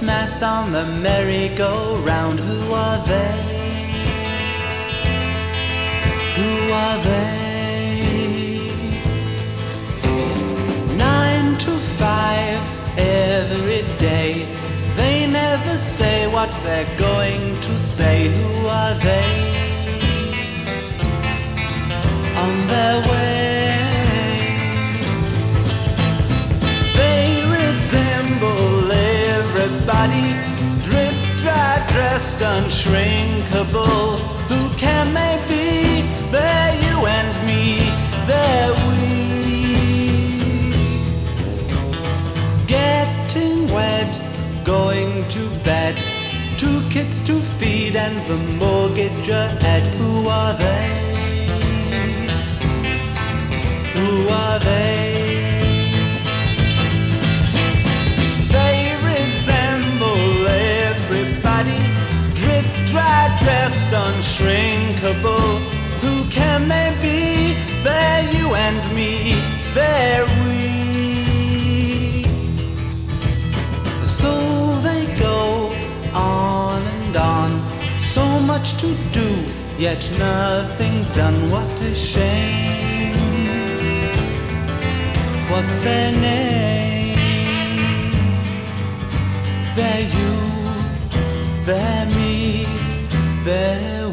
Christmas on the merry-go-round. Who are they? Who are they? 9 to 5 every day. They never say what they're going to say. Who are they? On their way. They resemble everybody, drip dry, dressed, unshrinkable. Who can they be? They're you and me, they're we. Getting wed, going to bed, 2 kids to feed and the mortgage ahead. Who are they? Who are they? They resemble everybody, drip dry, dressed, unshrinkable. Who can they be? They're you and me, they're we. So they go on and on, so much to do, yet nothing's done. What a shame. What's their name? They're you, they're me, they're